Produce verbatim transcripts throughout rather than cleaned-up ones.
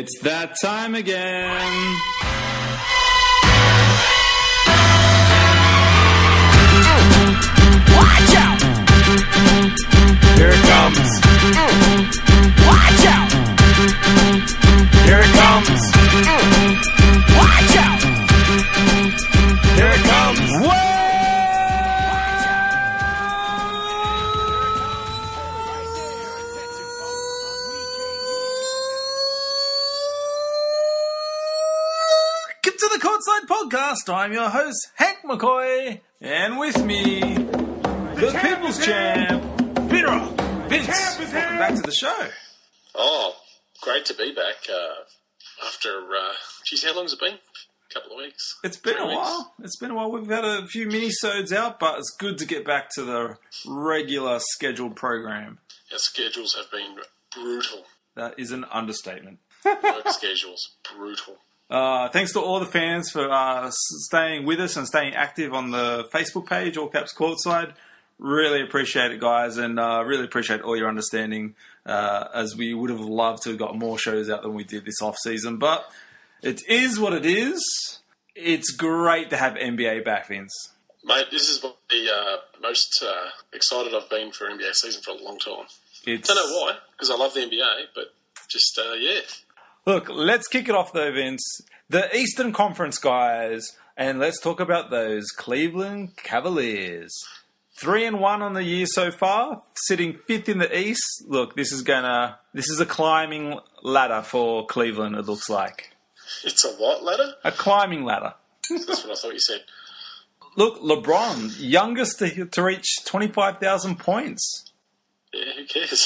It's that time again. Watch out! Here it comes. Watch out! Here it comes. Watch out! Here it comes. Whoa! Welcome to the Courtside Podcast. I'm your host, Hank McCoy, and with me, the, the People's Champ, Peter Vince. Welcome back to the show. Oh, great to be back uh, after, uh, geez, how long's it been? A couple of weeks. It's been Three a weeks. while. It's been a while. We've had a few mini-sodes out, but it's good to get back to the regular scheduled program. Our schedules have been brutal. That is an understatement. Work schedules, brutal. Uh, thanks to all the fans for uh, s- staying with us and staying active on the Facebook page, All Caps Courtside. Really appreciate it, guys, and uh, really appreciate all your understanding, uh, as we would have loved to have got more shows out than we did this off-season. But it is what it is. It's great to have N B A back, Vince. Mate, this is the uh, most uh, excited I've been for N B A season for a long time. It's... Don't know why, because I love the N B A, but just, uh, yeah. Look, let's kick it off though, Vince. The Eastern Conference guys, and let's talk about those Cleveland Cavaliers. Three and one on the year so far, sitting fifth in the East. Look, this is gonna, this is a climbing ladder for Cleveland. It looks like It's a what ladder? a climbing ladder. That's what I thought you said. Look, LeBron, youngest to, to reach twenty-five thousand points. Yeah, who cares?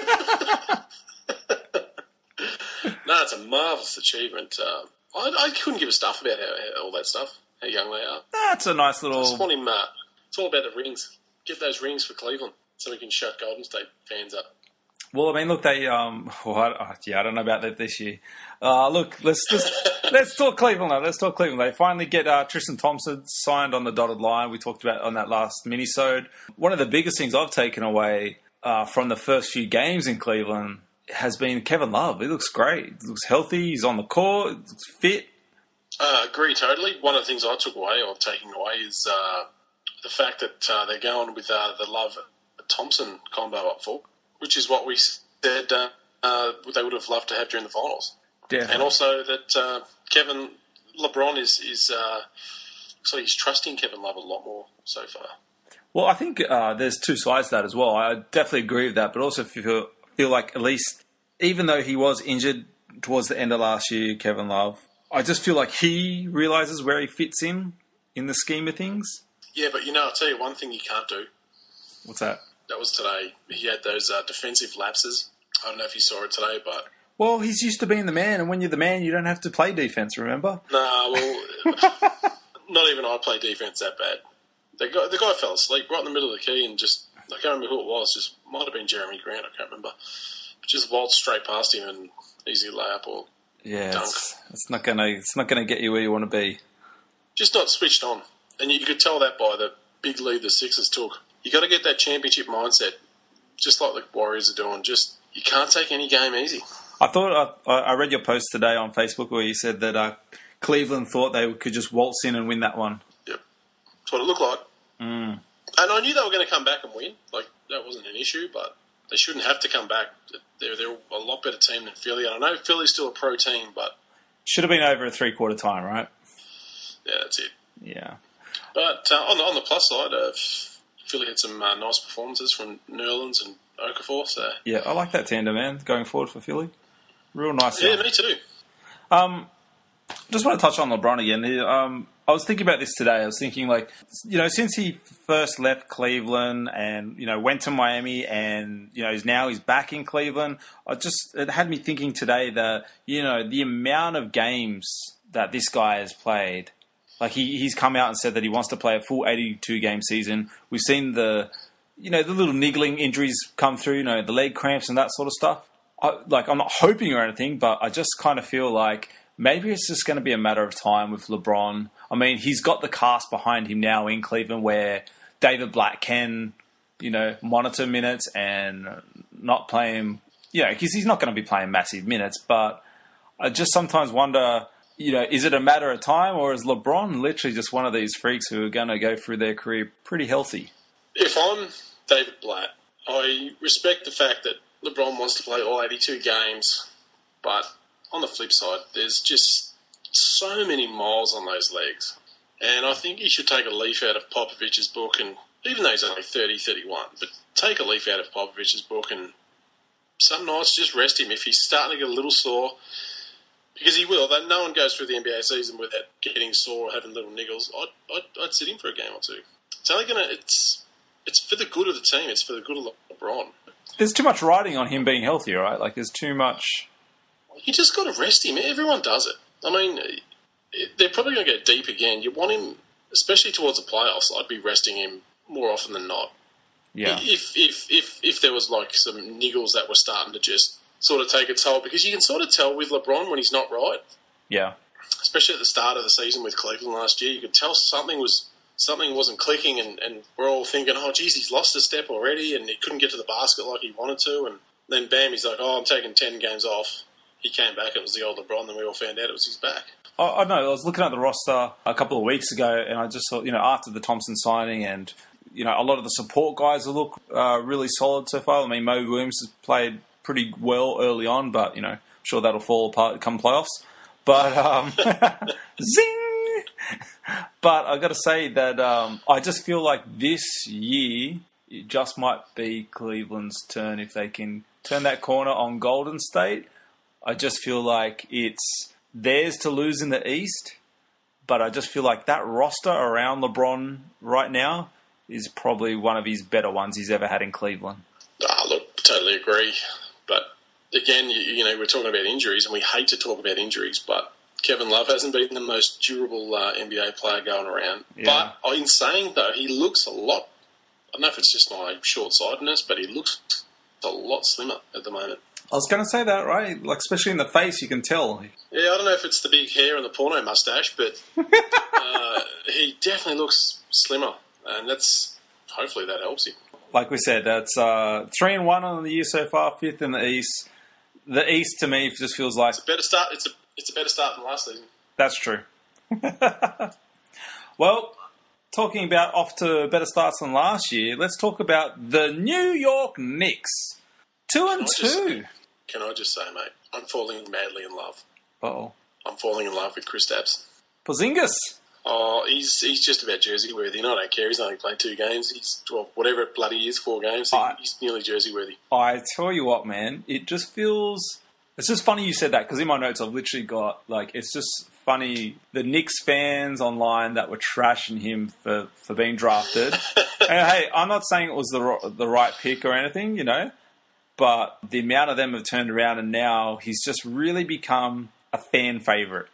No, it's a marvellous achievement. Uh, I, I couldn't give a stuff about how, how, all that stuff, how young they are. That's a nice I just little. want him, uh, it's all about the rings. Get those rings for Cleveland so we can shut Golden State fans up. Well, I mean, look, they. Um, oh, I, oh, yeah, I don't know about that this year. Uh, look, let's let's let's talk Cleveland. Now. Let's talk Cleveland. They finally get uh, Tristan Thompson signed on the dotted line. We talked about on that last mini-sode. One of the biggest things I've taken away uh, from the first few games in Cleveland has been Kevin Love. He looks great. He looks healthy. He's on the court. He looks fit. Uh, agree totally. One of the things I took away or taking away is uh, the fact that uh, they're going with uh, the Love-Thompson combo up full, which is what we said uh, uh, they would have loved to have during the finals. Definitely. And also that uh, Kevin LeBron is, is uh, so he's trusting Kevin Love a lot more so far. Well, I think uh, there's two sides to that as well. I definitely agree with that, but also feel, feel like at least, even though he was injured towards the end of last year, Kevin Love, I just feel like he realises where he fits in, in the scheme of things. Yeah, but you know, I'll tell you one thing you can't do. What's that? That was today. He had those uh, defensive lapses. I don't know if you saw it today, but... Well, he's used to being the man, and when you're the man, you don't have to play defence, remember? Nah, well, not even I play defence that bad. The guy, the guy fell asleep right in the middle of the key and just, I can't remember who it was, just might have been Jeremy Grant, I can't remember. Just waltzed straight past him and easy layup or Yeah, dunk. it's, it's not gonna it's not gonna get you where you want to be. Just not switched on. And you could tell that by the big lead the Sixers took. You got to get that championship mindset, just like the Warriors are doing. Just, you can't take any game easy. I thought I, I read your post today on Facebook where you said that uh, Cleveland thought they could just waltz in and win that one. Yep. That's what it looked like. Mm. And I knew they were going to come back and win. Like, that wasn't an issue, but they shouldn't have to come back. They're, they're a lot better team than Philly. And I know Philly's still a pro team, but... Should have been over at three-quarter time, right? Yeah, that's it. Yeah. But uh, on, the, on the plus side, uh, Philly had some uh, nice performances from Nerlens and Okafor. So. Yeah, I like that tandem, man, going forward for Philly. Real nice. Yeah, one. me too. Um, just want to touch on LeBron again. He, Um, I was thinking about this today. I was thinking, like, you know, since he first left Cleveland and, you know, went to Miami and, you know, he's now he's back in Cleveland, I just, it had me thinking today that, you know, the amount of games that this guy has played, like he, he's come out and said that he wants to play a full eighty-two game season. We've seen the, you know, the little niggling injuries come through, you know, the leg cramps and that sort of stuff. I, like, I'm not hoping or anything, but I just kind of feel like maybe it's just going to be a matter of time with LeBron. I mean, he's got the cast behind him now in Cleveland where David Black can, you know, monitor minutes and not play him, you know, because he's not going to be playing massive minutes, but I just sometimes wonder, you know, is it a matter of time, or is LeBron literally just one of these freaks who are going to go through their career pretty healthy? If I'm David Blatt, I respect the fact that LeBron wants to play all eighty-two games, but on the flip side, there's just so many miles on those legs. And I think he should take a leaf out of Popovich's book, and even though he's only thirty, thirty-one, but take a leaf out of Popovich's book and some nights just rest him if he's starting to get a little sore, because he will. No one goes through the N B A season without getting sore or having little niggles. I'd, I'd, I'd sit him for a game or two. It's only gonna. It's it's for the good of the team. It's for the good of LeBron. There's too much riding on him being healthy, right? Like, there's too much. You just got to rest him. Everyone does it. I mean, they're probably going to go deep again. You want him, especially towards the playoffs. I'd be resting him more often than not. Yeah. If if if if there was like some niggles that were starting to just sort of take a toll, because you can sort of tell with LeBron when he's not right. Yeah. Especially at the start of the season with Cleveland last year, you could tell something was something wasn't clicking, and, and we're all thinking, oh, geez, he's lost a step already, and he couldn't get to the basket like he wanted to, and then bam, he's like, oh, I'm taking ten games off. He came back, it was the old LeBron, then we all found out it was his back. I, I know, I was looking at the roster a couple of weeks ago, and I just thought, you know, after the Thompson signing, and, you know, a lot of the support guys look uh, really solid so far. I mean, Mo Williams has played pretty well early on, but, you know, I'm sure that'll fall apart come playoffs. But, um, zing! But I got to say that um, I just feel like this year it just might be Cleveland's turn if they can turn that corner on Golden State. I just feel like it's theirs to lose in the East, but I just feel like that roster around LeBron right now is probably one of his better ones he's ever had in Cleveland. Ah, look, totally agree. But again, you, you know, we're talking about injuries, and we hate to talk about injuries, but Kevin Love hasn't been the most durable uh, N B A player going around. Yeah. But in saying, though, he looks a lot, I don't know if it's just my short-sightedness, but he looks a lot slimmer at the moment. I was going to say that, right? Like, especially in the face, you can tell. Yeah, I don't know if it's the big hair and the porno mustache, but uh, he definitely looks slimmer, and that's hopefully that helps him. Like we said, that's uh, three and one on the year so far, fifth in the East. The East to me just feels like It's a better start. It's a it's a better start than last season. that's true. Well, talking about off to better starts than last year, let's talk about the New York Knicks, two and Can I just two. say- Can I just say, mate, I'm falling madly in love. Uh-oh. I'm falling in love with Kristaps. Porzingis. Oh, he's he's just about jersey worthy. And I don't care. He's only played two games. He's well, whatever it bloody is, four games. He, I- he's nearly jersey worthy. I tell you what, man, it just feels... It's just funny you said that, because in my notes I've literally got, like, it's just funny, the Knicks fans online that were trashing him for, for being drafted. And hey, I'm not saying it was the ro- the right pick or anything, you know, but the amount of them have turned around, and now he's just really become a fan favourite.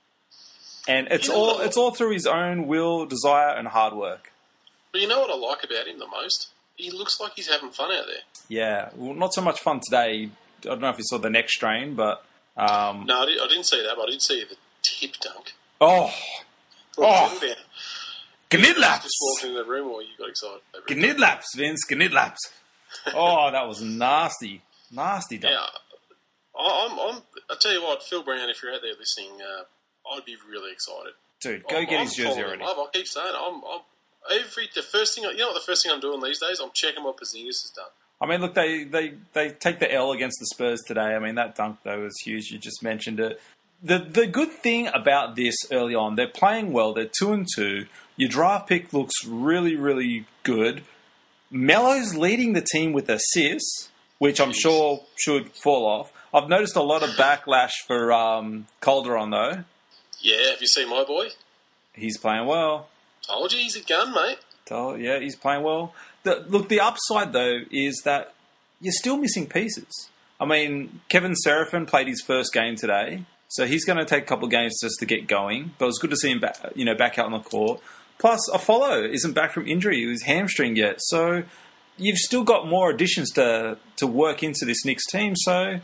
And it's You know all what? it's all through his own will, desire, and hard work. But you know what I like about him the most? He looks like he's having fun out there. Yeah, well, not so much fun today. I don't know if you saw the next strain, but... Um, No, I, did, I didn't see that, but I did see the tip dunk. oh, Brought Oh. him down. Gnidlaps! Just walked into the room, or you got excited over it. Gnidlaps, Vince, Gnidlaps. Oh, that was nasty. Nasty dunk. Yeah, I, I'm, I'm. I tell you what, Phil Brown, if you're out there listening, uh, I'd be really excited. Dude, go I'm, get I'm his jersey falling in already. love. I keep saying, it. I'm, I'm every the first thing. You know what the first thing I'm doing these days? I'm checking what Porzingis has done. I mean, look, they, they, they take the L against the Spurs today. I mean, that dunk, though, was huge. You just mentioned it. The the good thing about this early on, they're playing well. They're two and two. Your draft pick looks really, really good. Melo's leading the team with assists, which I'm sure should fall off. I've noticed a lot of backlash for um, Calderon, though. Yeah, have you seen my boy? He's playing well. Told you he's a gun, mate. Oh, yeah, he's playing well. The, look, the upside, though, is that you're still missing pieces. I mean, Kevin Seraphin played his first game today, so he's going to take a couple of games just to get going. But it was good to see him back, you know, back out on the court. Plus, Afolo isn't back from injury. He was hamstring yet. So you've still got more additions to, to work into this Knicks team. So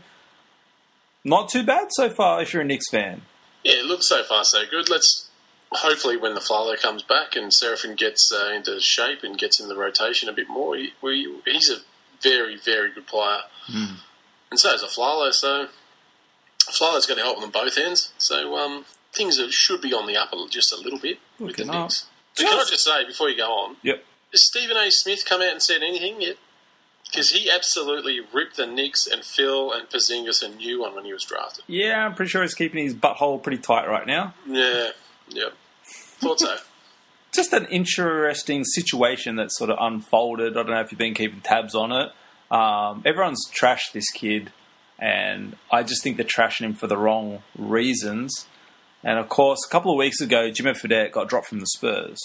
not too bad so far if you're a Knicks fan. Yeah, it looks so far so good. Let's hopefully when the Flalo comes back and Seraphin gets uh, into shape and gets in the rotation a bit more, he, we, he's a very, very good player. Mm. And so is Aflalo, so Flalo's going to help them both ends. So um, things are, should be on the up just a little bit with Looking the up. Knicks. But can I just say, before you go on, Yep. has Stephen A. Smith come out and said anything yet? Because he absolutely ripped the Knicks and Phil and Porzingis a new one when he was drafted. Yeah, I'm pretty sure he's keeping his butthole pretty tight right now. Yeah, yeah. Thought so. Just an interesting situation that sort of unfolded. I don't know if you've been keeping tabs on it. Um, everyone's trashed this kid, and I just think they're trashing him for the wrong reasons. And, of course, a couple of weeks ago, Jimmy Fredette got dropped from the Spurs.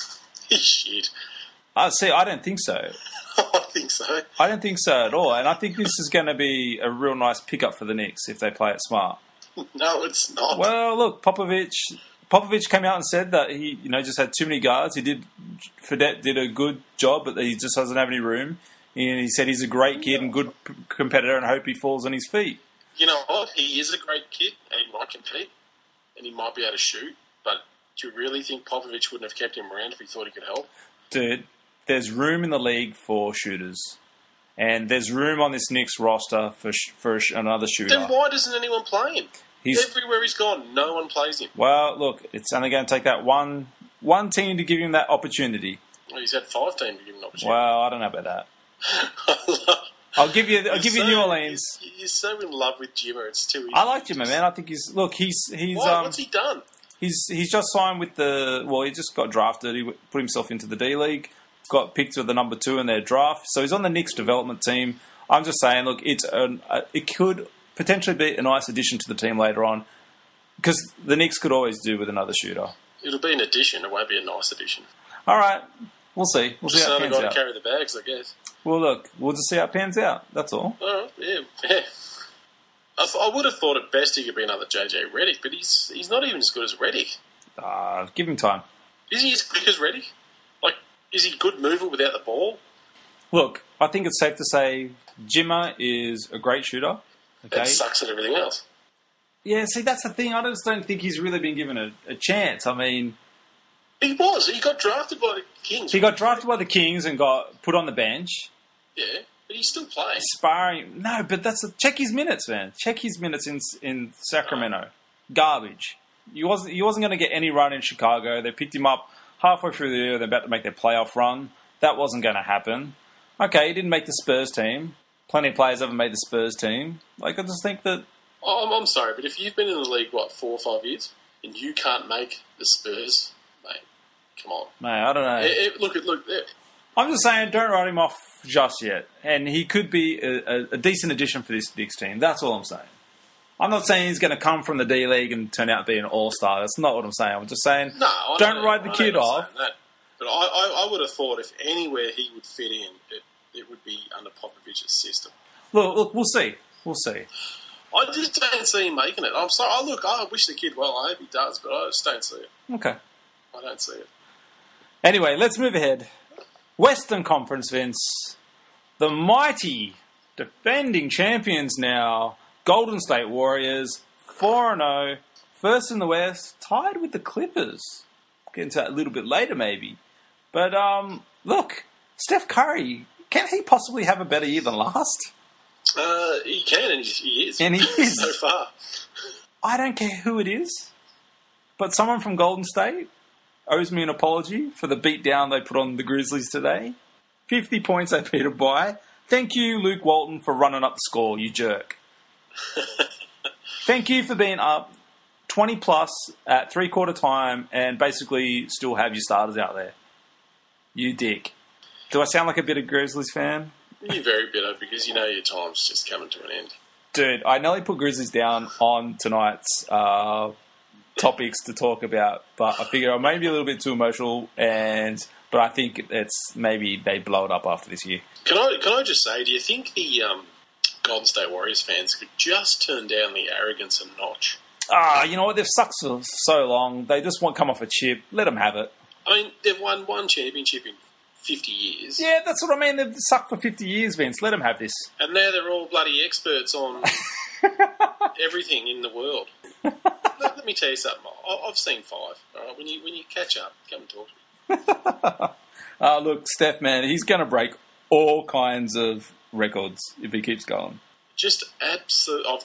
Shit. I see, I don't think so. I think so. I don't think so at all. And I think this is going to be a real nice pickup for the Knicks if they play it smart. No, it's not. Well, look, Popovich... Popovich came out and said that he, you know, just had too many guards. He did, Fredette did a good job, but he just doesn't have any room. And he said he's a great kid and good p- competitor, and hope he falls on his feet. You know what? He is a great kid, and he might compete, and he might be able to shoot. But do you really think Popovich wouldn't have kept him around if he thought he could help? Dude, there's room in the league for shooters, and there's room on this Knicks roster for sh- for sh- another shooter. Then why doesn't anyone play him? He's, Everywhere he's gone, no one plays him. well, look, it's only going to take that one one team to give him that opportunity. Well, he's had five teams to give him an opportunity. Well, I don't know about that. I'll give you, I'll give you so, New Orleans. You're, you're so in love with Jimmer, it's too easy. I like Jimmy, man. I think he's look. He's he's Why? um, What's he done? he's he's just signed with the. Well, he just got drafted. He put himself into the D League. Got picked with the number two in their draft. So he's on the Knicks development team. I'm just saying, look, it's an, uh, it could potentially be a nice addition to the team later on. Because the Knicks could always do with another shooter. It'll be an addition. It won't be a nice addition. All right. We'll see. We'll see Just how it another pans guy out. to carry the bags, I guess. Well, look. We'll just see how it pans out. That's all. All right, yeah, yeah. I, th- I would have thought at best he could be another J J Redick, but he's he's not even as good as Redick. Uh, give him time. Is he as quick as Redick? Like, is he good mover without the ball? Look, I think it's safe to say Jimmer is a great shooter. Okay. And sucks at everything else. Yeah, see, that's the thing. I just don't think he's really been given a, a chance. I mean... He was. He got drafted by the Kings. He got drafted by the Kings and got put on the bench. Yeah, but he's still playing. Sparring. No, but that's... A, check his minutes, man. Check his minutes in in Sacramento. Garbage. He wasn't, he wasn't going to get any run in Chicago. They picked him up halfway through the year. They're about to make their playoff run. That wasn't going to happen. Okay, he didn't make the Spurs team. Plenty of players haven't made the Spurs team. Like, I just think that... Oh, I'm, I'm sorry, but if you've been in the league, what, four or five years, and you can't make the Spurs, mate, come on. Man, I don't know. It, it, look, at look, it, I'm just saying, don't write him off just yet. And he could be a, a, a decent addition for this Knicks team. That's all I'm saying. I'm not saying he's going to come from the D League and turn out to be an all-star. That's not what I'm saying. I'm just saying, no, I don't know, write the I know kid you're off. saying that. But I, I, I would have thought if anywhere he would fit in, it, it would be under Popovich's system. Look, look, we'll see. We'll see. I just don't see him making it. I'm sorry. I look, I wish the kid well. I hope he does, but I just don't see it. Okay. I don't see it. Anyway, let's move ahead. Western Conference, Vince. The mighty defending champions now, Golden State Warriors, four and oh, first in the West, tied with the Clippers. Get into that a little bit later, maybe. But, um, look, Steph Curry, can he possibly have a better year than last? Uh, he can, and he, he is. And he is. So far. I don't care who it is, but someone from Golden State owes me an apology for the beatdown they put on the Grizzlies today. fifty points they beat them by. Thank you, Luke Walton, for running up the score, you jerk. Thank you for being up twenty plus at three-quarter time and basically still have your starters out there. You dick. Do I sound like a bitter Grizzlies fan? You're very bitter because you know your time's just coming to an end. Dude, I nearly put Grizzlies down on tonight's uh, topics to talk about, but I figure I may be a little bit too emotional, and but I think it's maybe they blow it up after this year. Can I can I just say, do you think the um, Golden State Warriors fans could just turn down the arrogance a notch? Ah, you know what? They've sucked for so long. They just won't come off a chip. Let them have it. I mean, they've won one championship in fifty years. Yeah, that's what I mean. They've sucked for fifty years, Vince. Let them have this. And now they're all bloody experts on everything in the world. let, let me tell you something. I, I've seen five. All right, when you when you catch up, come and talk to me. uh, look, Steph, man, he's going to break all kinds of records if he keeps going. Just absolute. I've got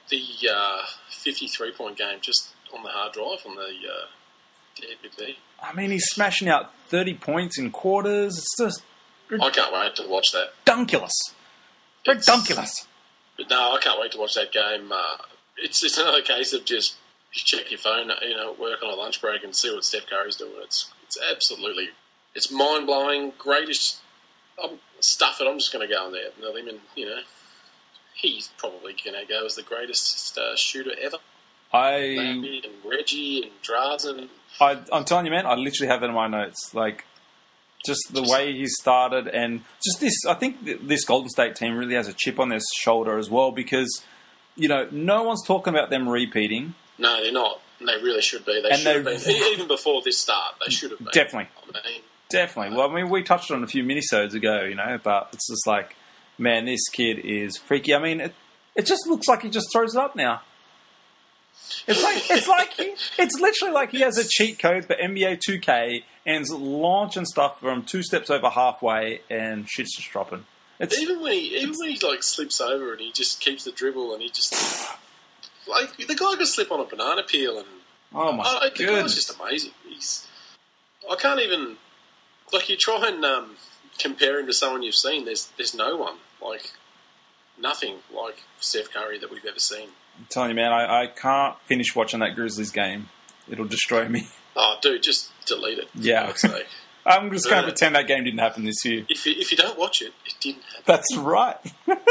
the uh, fifty-three point game just on the hard drive on the uh, D V D. I mean, he's smashing out thirty points in quarters. It's just I can't wait to watch that. redunculous. Redunculous. But no, I can't wait to watch that game. Uh, it's it's another case of just you check your phone, you know, work on a lunch break and see what Steph Curry's doing. It's it's absolutely, it's mind blowing, greatest. I'm stuff it. I'm just going to go in there, know him, and you know, he's probably going to go as the greatest uh, shooter ever. I, Larry and Reggie and Drazen. I, I'm telling you, man, I literally have it in my notes. Like, just the way he started, and just this. I think th- this Golden State team really has a chip on their shoulder as well, because you know no one's talking about them repeating. No, they're not. And they really should be. They And should have they- been. Even before this start, they should have been. Definitely. I mean, Definitely. Well, I mean, we touched on it a few minisodes ago, you know, but it's just like, man, this kid is freaky. I mean, it, it just looks like he just throws it up now. It's like it's like he, it's literally like he has a cheat code for N B A two K and is launching stuff from two steps over halfway and shit's just dropping. It's even when he even when he like slips over and he just keeps the dribble and he just like the guy could slip on a banana peel and oh my oh, the guy's goodness. just amazing. He's I can't even like you try and um, compare him to someone you've seen. There's there's no one like nothing like Steph Curry that we've ever seen. I'm telling you, man, I, I can't finish watching that Grizzlies game. It'll destroy me. Oh, dude, just delete it. Yeah. I'd say. I'm just going to Uh, pretend that game didn't happen this year. If you, if you don't watch it, it didn't happen. That's right.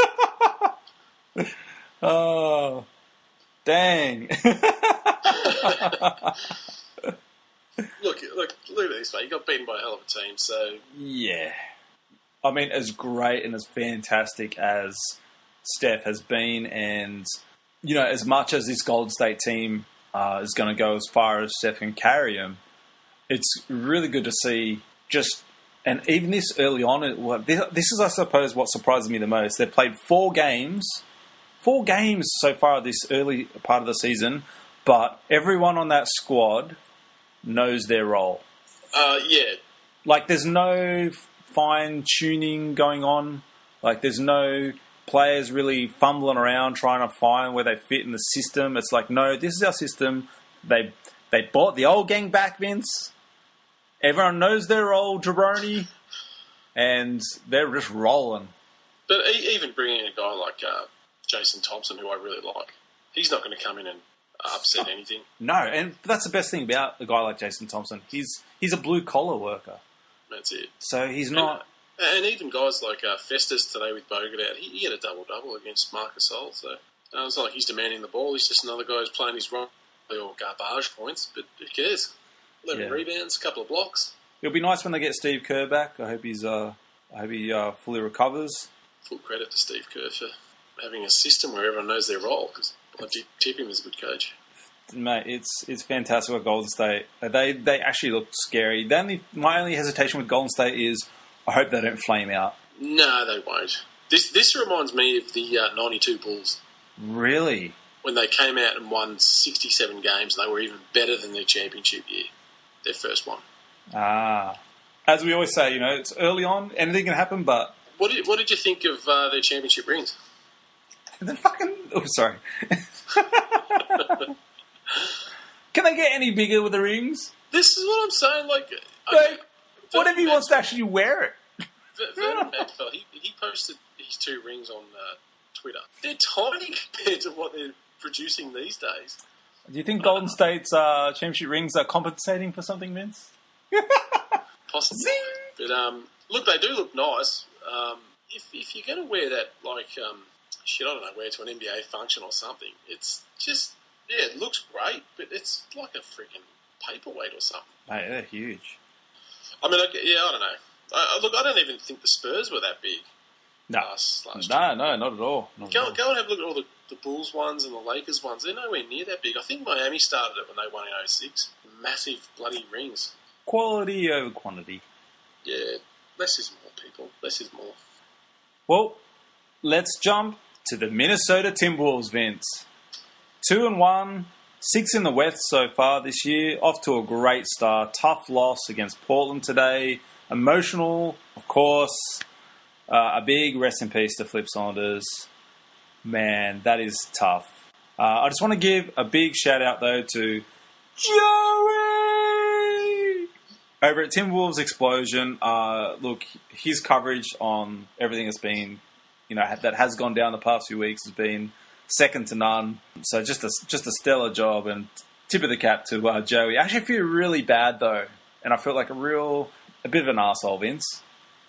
Oh, dang. Look, look, look at this, mate. You got beaten by a hell of a team, so Yeah. I mean, as great and as fantastic as Steph has been, and, you know, as much as this Golden State team uh, is going to go as far as Steph can carry him, it's really good to see just, and even this early on, it, well, this, this is, I suppose, what surprises me the most. They've played four games, four games so far this early part of the season, but everyone on that squad knows their role. uh, yeah, Like, there's no fine tuning going on. Like, there's no players really fumbling around trying to find where they fit in the system. It's like, no, this is our system. They they bought the old gang back, Vince. Everyone knows their role, jabroni, and they're just rolling. but e- even bringing in a guy like uh, Jason Thompson, who I really like, he's not going to come in and upset anything. No, and that's the best thing about a guy like Jason Thompson. He's he's a blue collar worker, That's it. so he's not. And, and even guys like uh, Festus today with Bogut out, he, he had a double double against Marcus Gasol. So uh, it's not like he's demanding the ball. He's just another guy who's playing his role or garbage points. But who cares? eleven Yeah. rebounds, a couple of blocks. It'll be nice when they get Steve Kerr back. I hope he's uh, I hope he uh, fully recovers. Full credit to Steve Kerr for having a system where everyone knows their role. Because I did tip him as a good coach. Mate, it's it's fantastic with Golden State. They they actually look scary. The only my only hesitation with Golden State is I hope they don't flame out. No, they won't. This this reminds me of the uh, ninety-two Bulls. Really? When they came out and won sixty-seven games, they were even better than their championship year, their first one. Ah. As we always say, you know, it's early on, anything can happen, but What did, what did you think of uh, their championship rings? the fucking oh sorry. Can they get any bigger with the rings? This is what I'm saying. Like, Like, what if he Vernon wants to actually wear it? Ver- Vernon Maxwell, he, he posted his two rings on uh, Twitter. They're tiny compared to what they're producing these days. Do you think Golden State's uh, championship rings are compensating for something, Vince? Possibly. Zing! But um, look, they do look nice. Um, if if you're going to wear that, like, um, shit, I don't know, wear it to an N B A function or something, it's just, yeah, it looks great, but it's like a freaking paperweight or something. Mate, they're huge. I mean, I, yeah, I don't know. I, I- look, I don't even think the Spurs were that big No. last, last year. No, no, not at all. Not at Go, all. go and have a look at all the, the Bulls ones and the Lakers ones. They're nowhere near that big. I think Miami started it when they won in oh six. Massive bloody rings. Quality over quantity. Yeah, less is more, people. Less is more. Well, let's jump to the Minnesota Timberwolves, Vince. Two and one, six in the West so far this year. Off to a great start. Tough loss against Portland today. Emotional, of course. Uh, a big rest in peace to Flip Saunders. Man, that is tough. Uh, I just want to give a big shout out though to Joey over at Timberwolves Explosion. Uh, look, his coverage on everything that's been, you know, that has gone down the past few weeks has been second to none. So just a just a stellar job, and tip of the cap to uh, Joey. I actually feel really bad though, and I felt like a real a bit of an arsehole, Vince,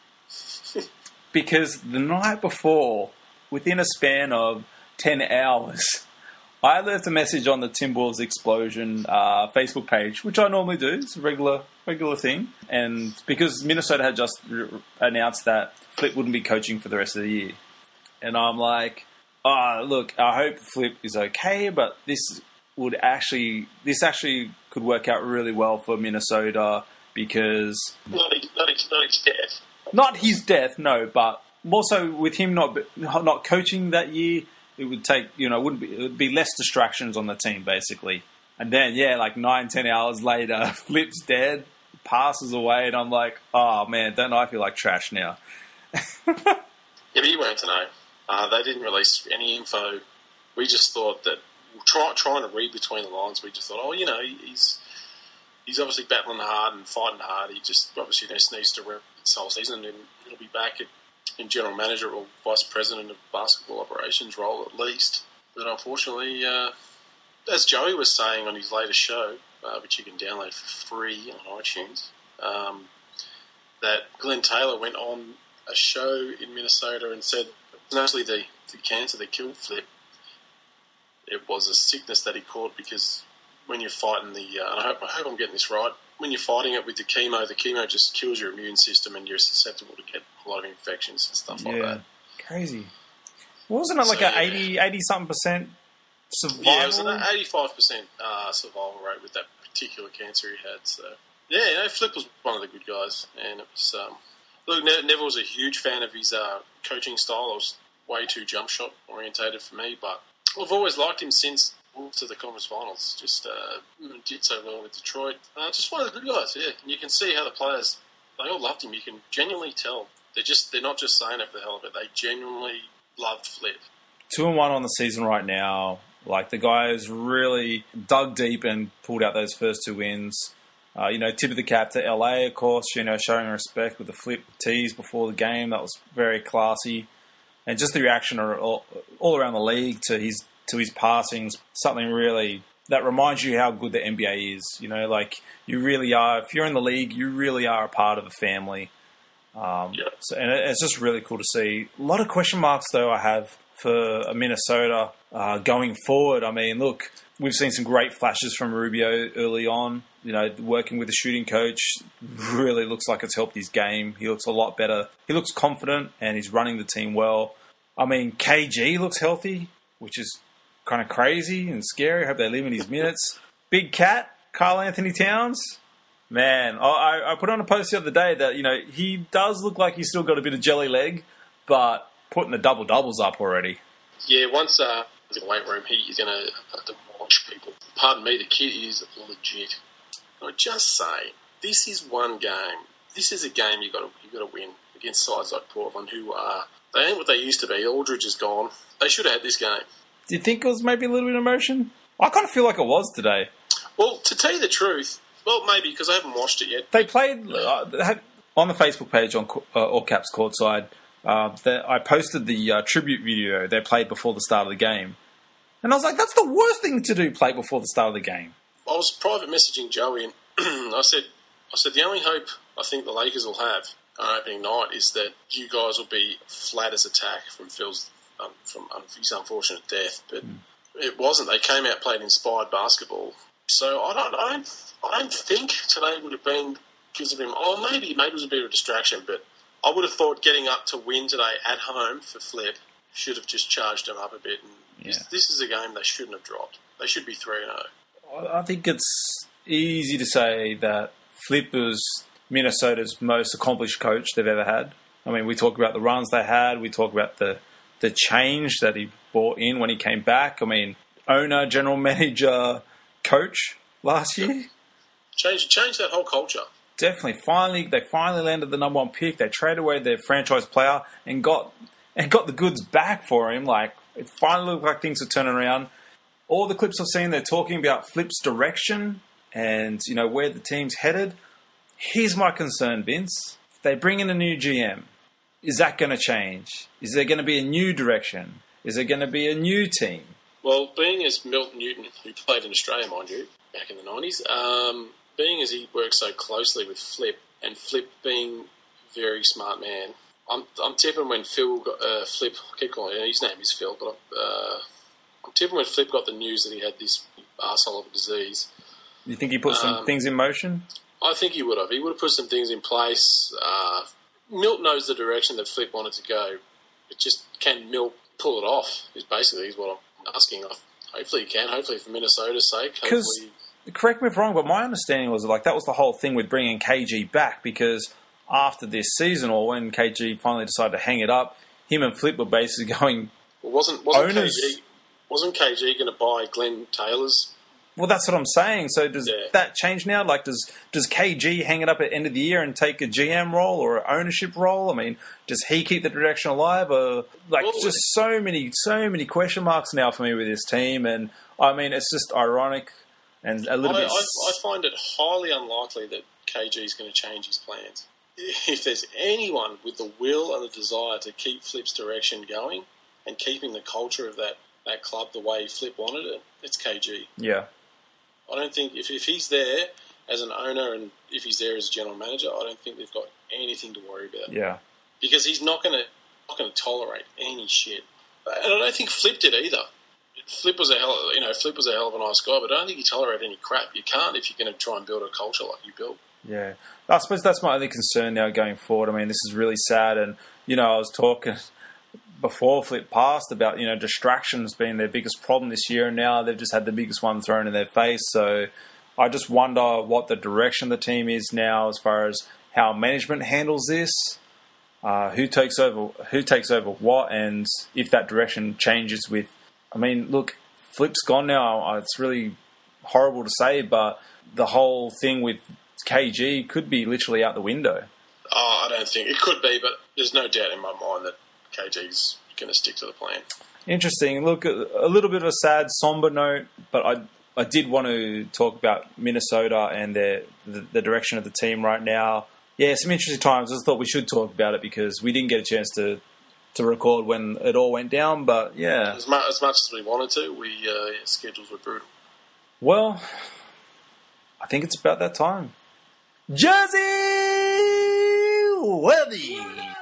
because the night before, within a span of ten hours, I left a message on the Timberwolves Explosion uh, Facebook page, which I normally do. It's a regular regular thing. And because Minnesota had just re- announced that Flip wouldn't be coaching for the rest of the year. And I'm like, oh, look, I hope Flip is okay, but this would actually, this actually could work out really well for Minnesota because... Not his, not his, not his death. Not his death, no, but more so with him not not coaching that year, it would take, you know, it wouldn't be, it would be less distractions on the team, basically. And then, yeah, like nine, ten hours later, Flip's dead, passes away, and I'm like, oh, man, don't I feel like trash now? Yeah, but you weren't to know. Uh, they didn't release any info. We just thought that, try, trying to read between the lines, we just thought, oh, you know, he's he's obviously battling hard and fighting hard. He just obviously just needs to rep this whole season, and he'll be back at in general manager or vice president of basketball operations role at least. But unfortunately, uh, as Joey was saying on his latest show, uh, which you can download for free on iTunes, um, that Glenn Taylor went on a show in Minnesota and said it's not actually the, the cancer that killed Flip. It was a sickness that he caught because when you're fighting the, uh, and I hope, I hope I'm getting this right, when you're fighting it with the chemo, the chemo just kills your immune system and you're susceptible to get a lot of infections and stuff like yeah, that. Crazy. Wasn't it like So, an yeah. eighty, eighty-something percent survival? Yeah, it was an eighty-five percent uh, survival rate with that particular cancer he had. So, yeah, you know, Flip was one of the good guys. And it was, um, look, Ne- Neville was a huge fan of his uh, coaching style. It was way too jump shot orientated for me, but I've always liked him since to the conference finals. Just uh, did so well with Detroit. Uh, just one of the good guys, yeah. And you can see how the players, they all loved him. You can genuinely tell. They're just they're not just saying it for the hell of it. They genuinely loved Flip. Two and one on the season right now. Like, the guys really dug deep and pulled out those first two wins. Uh, you know, tip of the cap to L A, of course, you know, showing respect with the Flip tease before the game. That was very classy. And just the reaction all, all around the league to his to his passings, something really that reminds you how good the N B A is. You know, like, you really are, if you're in the league, you really are a part of a family. Um, Yeah. so, and it, it's just really cool to see. A lot of question marks, though, I have for Minnesota uh, going forward. I mean, look, we've seen some great flashes from Rubio early on. You know, working with the shooting coach really looks like it's helped his game. He looks a lot better. He looks confident, and he's running the team well. I mean, K G looks healthy, which is kind of crazy and scary. I hope they limit his minutes. Big Cat, Karl Anthony Towns. Man, I, I put on a post the other day that, you know, he does look like he's still got a bit of jelly leg, but putting the double-doubles up already. Yeah, once uh, in the weight room, he is going to have to watch people. Pardon me, the kid is legit. I just say, this is one game. This is a game you got to you got to win against sides like Portland, who are they ain't what they used to be. Aldridge is gone. They should have had this game. Do you think it was maybe a little bit of emotion? I kind of feel like it was today. Well, to tell you the truth, well, maybe because I haven't watched it yet. They played uh, had, on the Facebook page on uh, All Caps Courtside. Uh, that I posted the uh, tribute video they played before the start of the game, and I was like, "That's the worst thing to do, play before the start of the game." I was private messaging Joey, and I said, "I said the only hope I think the Lakers will have on opening night is that you guys will be flat as attack from Phil's um, from um, his unfortunate death." But mm. it wasn't. They came out played inspired basketball. So I don't, I don't, I don't think today would have been because of him. Oh, maybe, maybe it was a bit of a distraction, but I would have thought getting up to win today at home for Flip should have just charged him up a bit. And yeah. this, this is a game they shouldn't have dropped. They should be three and zero. I think it's easy to say that Flip was Minnesota's most accomplished coach they've ever had. I mean, we talk about the runs they had. We talk about the the change that he brought in when he came back. I mean, owner, general manager, coach last year. Change, change that whole culture. Definitely. Finally, they finally landed the number one pick. They traded away their franchise player and got and got the goods back for him. Like, it finally looked like things were turning around. all the clips I've seen, they're talking about Flip's direction and, you know, where the team's headed. Here's my concern, Vince. If they bring in a new G M, is that going to change? Is there going to be a new direction? Is there going to be a new team? Well, being as Milton Newton, who played in Australia, mind you, back in the nineties, um, being as he works so closely with Flip, and Flip being a very smart man, I'm I'm tipping when Phil got, uh, Flip, I keep calling him, his name is Phil, but uh, I'm tipping when Flip got the news that he had this arsehole of a disease. You think he put some um, things in motion? I think he would have. He would have put some things in place. Uh, Milt knows the direction that Flip wanted to go. It just, can Milt pull it off, is basically is what I'm asking. Hopefully he can. Hopefully for Minnesota's sake. Hopefully. Correct me if I'm wrong, but my understanding was like that was the whole thing with bringing K G back, because after this season, or when K G finally decided to hang it up, him and Flip were basically going. Well, wasn't wasn't owners. K G wasn't K G going to buy Glenn Taylor's? Well, that's what I'm saying. So does Yeah. that change now? Like, does does K G hang it up at the end of the year and take a G M role or an ownership role? I mean, does he keep the direction alive? Or like, Well, just so many, so many question marks now for me with this team. And I mean, it's just ironic and a little I, bit. I, I find it highly unlikely that K G is going to change his plans. If there's anyone with the will and the desire to keep Flip's direction going and keeping the culture of that, that club the way Flip wanted it, it's K G. Yeah. I don't think if, if he's there as an owner and if he's there as a general manager, I don't think they've got anything to worry about. Yeah. Because he's not going to not going to tolerate any shit. And I don't think Flip did either. Flip was a hell, you know, Flip was a hell of a nice guy, but I don't think he tolerated any crap. You can't if you're going to try and build a culture like you built. Yeah. I suppose that's my only concern now going forward. I mean, this is really sad. And, you know, I was talking before Flip passed about, you know, distractions being their biggest problem this year, and now they've just had the biggest one thrown in their face. So I just wonder what the direction the team is now as far as how management handles this, uh, who takes over who takes over what, and if that direction changes with... I mean, look, Flip's gone now. It's really horrible to say, but the whole thing with K G could be literally out the window. Oh, I don't think... It could be, but there's no doubt in my mind that K G's going to stick to the plan. Interesting. Look, a little bit of a sad, somber note, but I I did want to talk about Minnesota and their the, the direction of the team right now. Yeah, some interesting times. I just thought we should talk about it because we didn't get a chance to, to record when it all went down, but yeah. As much as, much as we wanted to, we uh, yeah, schedules were brutal. Well, I think it's about that time. Jersey Worthy!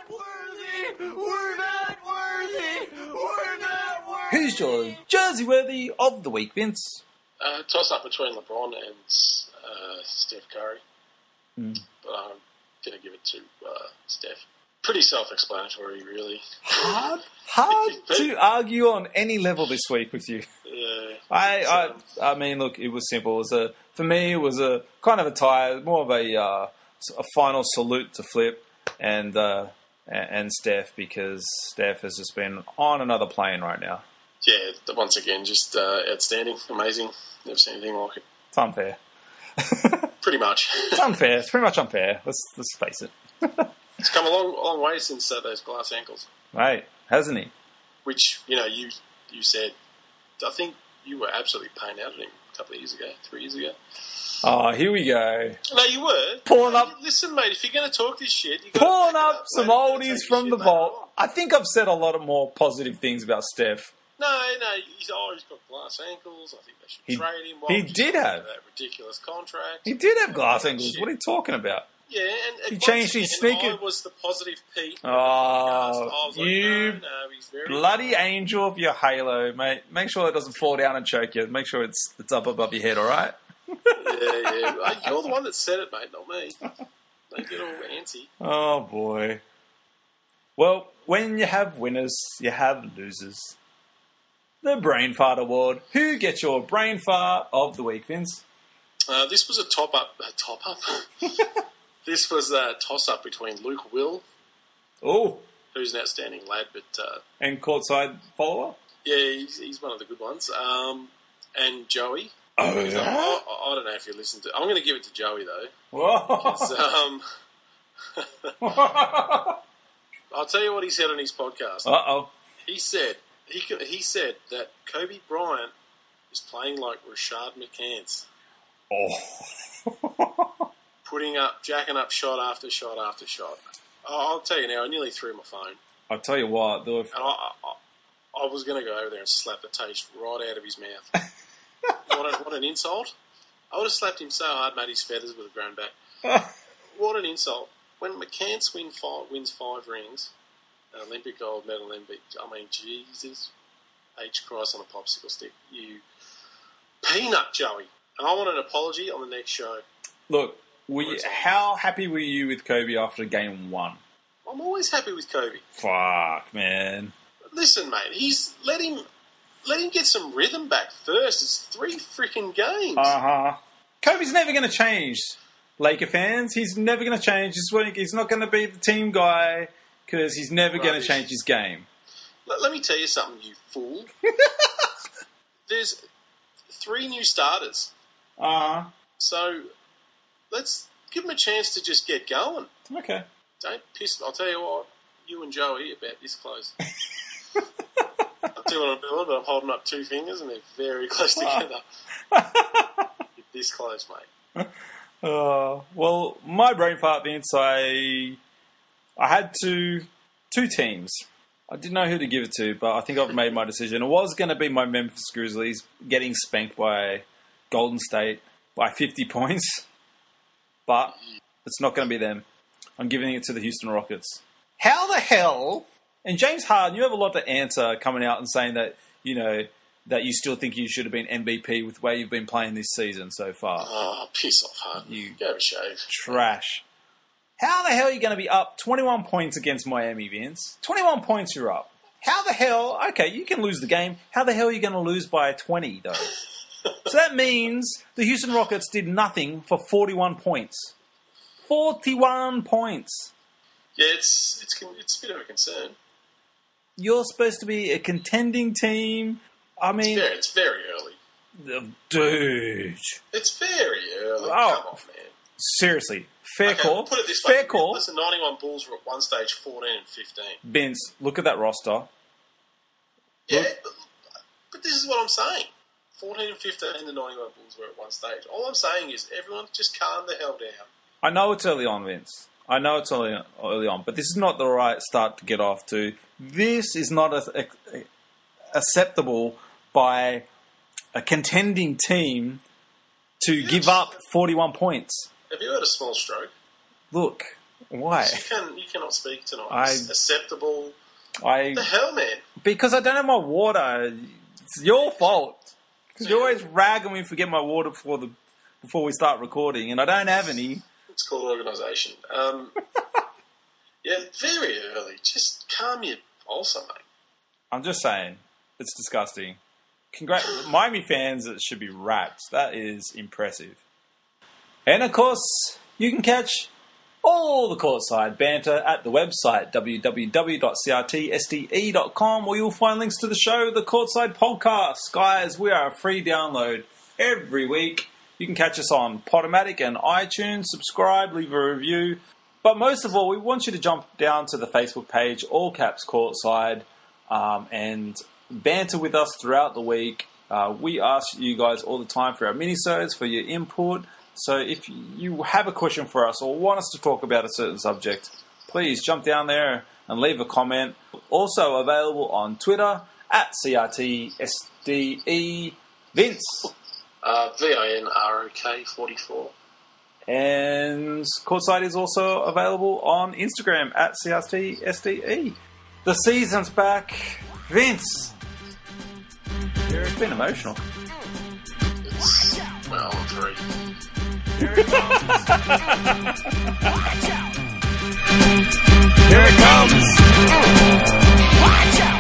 Who's your Jersey Worthy of the week, Vince? Uh, toss up between LeBron and uh, Steph Curry. Mm. But I'm going to give it to uh, Steph. Pretty self-explanatory, really. Hard, hard to argue on any level this week with you. Yeah. I, I, I mean, look, it was simple. It was a, for me, it was a kind of a tie, more of a, uh, a final salute to Flip and uh, and Steph, because Steph has just been on another plane right now. Yeah, once again, just uh, outstanding, amazing. Never seen anything like it. It's unfair. Pretty much. It's unfair. It's pretty much unfair. Let's let's face it. It's come a long, a long way since uh, those glass ankles. Right, hasn't he? Which, you know, you you said, I think you were absolutely paying out at him a couple of years ago, three years ago. Oh, here we go. No, you were. Pulling no, up. Listen, mate, if you're going to talk this shit, you Pulling up, up some mate. oldies from the vault. I think I've said a lot of more positive things about Steph. No, no, he's always got glass ankles. I think they should he, trade him. He did have that ridiculous contract. He did have glass ankles. What are you talking about? Yeah, and he changed his sneaker. I was the positive Pete. Oh, like, you no, no, he's very bloody good. Angel of your halo, mate! Make sure it doesn't fall down and choke you. Make sure it's it's up above your head. All right? yeah, yeah. You're the one that said it, mate, not me. Don't get all antsy. Oh boy. Well, when you have winners, you have losers. The Brain Fart Award. Who gets your Brain Fart of the week, Vince? Uh, this was a top up. A top up. This was a toss up between Luke Will. Oh. Who's an outstanding lad, but uh, and courtside follower. Yeah, he's, he's one of the good ones. Um, and Joey. Oh yeah. I, I, I don't know if you listened to. I'm going to give it to Joey though. Whoa. Um, I'll tell you what he said on his podcast. Uh oh. He said he he said that Kobe Bryant is playing like Rashad McCants. Oh. Putting up, jacking up shot after shot after shot. Oh, I'll tell you now, I nearly threw my phone. I'll tell you what, though. If... And I, I, I was going to go over there and slap the taste right out of his mouth. what, a, what an insult. I would have slapped him so hard, made his feathers would have grown back. What an insult. When McCants win five, wins five rings, an Olympic gold medal, Olympic, I mean, Jesus H. Christ on a popsicle stick. You peanut, Joey. And I want an apology on the next show. Look, were you, how happy were you with Kobe after game one? I'm always happy with Kobe. Fuck, man. Listen, mate, he's let him let him get some rhythm back first. It's three freaking games. Uh-huh. Kobe's never going to change, Laker fans. He's never going to change. He's not going to be the team guy because he's never going to change his game. Let, let me tell you something, you fool. There's three new starters. Uh-huh. So let's give them a chance to just get going. Okay. Don't piss. I'll tell you what, you and Joey are about this close. I'll tell you what I'm doing, but I'm holding up two fingers and they're very close together. You're this close, mate. Uh, well, my brain fart, Vince, I, I had two, two teams. I didn't know who to give it to, but I think I've made my decision. It was going to be my Memphis Grizzlies getting spanked by Golden State by fifty points, but it's not going to be them. I'm giving it to the Houston Rockets. How the hell? And James Harden, you have a lot to answer coming out and saying that, you know, that you still think you should have been M V P with the way you've been playing this season so far. Oh, piss off, Harden. You go have a shave. Trash. How the hell are you going to be up twenty-one points against Miami, Vince? twenty-one points you're up. How the hell? Okay, you can lose the game. How the hell are you going to lose by twenty, though? So that means the Houston Rockets did nothing for forty-one points. forty-one points. Yeah, it's it's it's a bit of a concern. You're supposed to be a contending team. I mean... It's very, it's very early. Dude. It's very early. Oh, Come on, man. Seriously. Fair okay, call. We'll put it this Fair way. call. Listen, ninety-one Bulls were at one stage fourteen and fifteen. Vince, look at that roster. Yeah, but, but this is what I'm saying. fourteen and fifteen and the ninety-one Bulls were at one stage. All I'm saying is everyone just calm the hell down. I know it's early on, Vince. I know it's early, early on, but this is not the right start to get off to. This is not a, a, a acceptable by a contending team to You give just, up forty-one points. Have you had a small stroke? Look, why? You, can, you cannot speak tonight. I, it's acceptable. I, the hell, man? Because I don't have my water. It's your fault. Because you always rag on me for getting my water before the before we start recording, and I don't have any. It's called organisation. Um, yeah, very early. Just calm your pulse, mate. I'm just saying, it's disgusting. Congrat- Miami fans should be rapt. That is impressive. And of course, you can catch all the courtside banter at the website w w w dot c r t s t e dot com, where you'll find links to the show, the Courtside Podcast. Guys, we are a free download every week. You can catch us on Podomatic and iTunes. Subscribe, leave a review. But most of all, we want you to jump down to the Facebook page, all caps Courtside, um, and banter with us throughout the week. Uh, we ask you guys all the time for our minisodes, for your input. So if you have a question for us or want us to talk about a certain subject, please jump down there and leave a comment. Also available on Twitter at C R T S D E. Vince. Uh, V I N R O K forty-four. And Courtside is also available on Instagram at C R T S D E. The season's back. Vince. It's been emotional. It's, well, three. Here it comes. Watch out. Here it comes. Watch out.